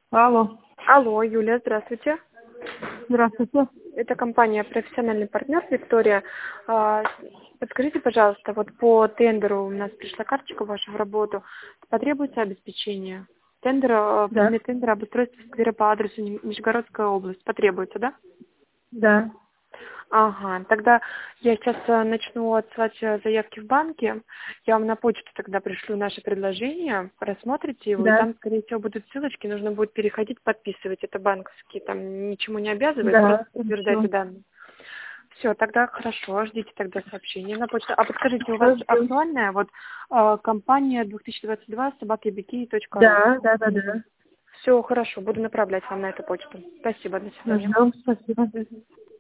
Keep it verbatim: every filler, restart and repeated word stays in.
Алло. Алло, Юлия, здравствуйте. Здравствуйте. Это компания «Профессиональный партнер» Виктория. А, Подскажите, пожалуйста, вот по тендеру у нас пришла карточка ваша в работу. Потребуется обеспечение? Тендер, э, Да. предмет тендера обустройство сквера по адресу Ни- Нижегородская область. Потребуется, да? Да. Ага, тогда я сейчас э, начну отсылать э, заявки в банке. Я вам на почту тогда пришлю наше предложение, просмотрите его, и Да. там, скорее всего, будут ссылочки, нужно будет переходить, подписывать. Это банковские, там ничему не обязывает, просто Да. подтверждайте Хорошо. данные. Все, тогда хорошо, ждите тогда сообщения на почту. А подскажите, у вас Хорошо, ждем. актуальная вот э, компания две тысячи двадцать два собака бики точка ру? Да, да, да, да. Все хорошо, буду направлять вам на эту почту. Спасибо, до свидания. Ждем. Спасибо. Мгм.